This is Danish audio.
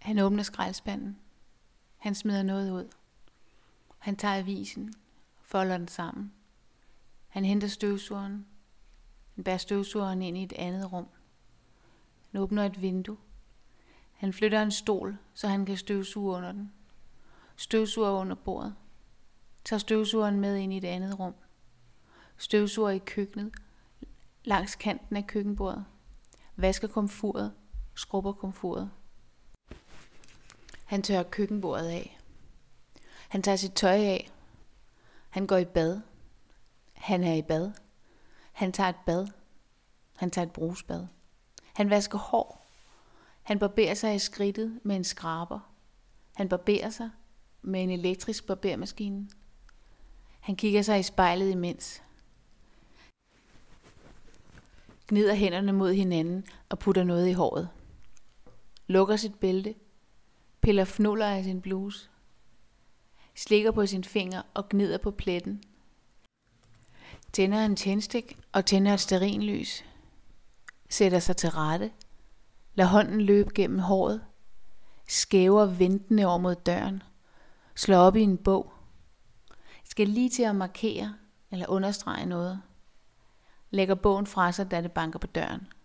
Han åbner skraldespanden. Han smider noget ud. Han tager avisen, folder den sammen. Han henter støvsugeren. Han bærer støvsugeren ind i et andet rum. Han åbner et vindue. Han flytter en stol, så han kan støvsuge under den. Støvsuger under bordet. Tager støvsugeren med ind i et andet rum. Støvsuger i køkkenet, langs kanten af køkkenbordet. Vasker komfuret, skrubber komfuret. Han tørrer køkkenbordet af. Han tager sit tøj af. Han går i bad. Han er i bad. Han tager et bad. Han tager et brusbad. Han vasker hår. Han barberer sig i skridtet med en skraber. Han barberer sig med en elektrisk barbermaskine. Han kigger sig i spejlet imens. Gnider hænderne mod hinanden og putter noget i håret. Lukker sit bælte. Piller fnuller af sin bluse. Slikker på sin finger og gnider på pletten. Tænder en tændstik og tænder et stearinlys. Sætter sig til rette. Lader hånden løbe gennem håret. Skæver ventende over mod døren. Slår op i en bog. Skal lige til at markere eller understrege noget. Lægger bogen fra sig, da det banker på døren.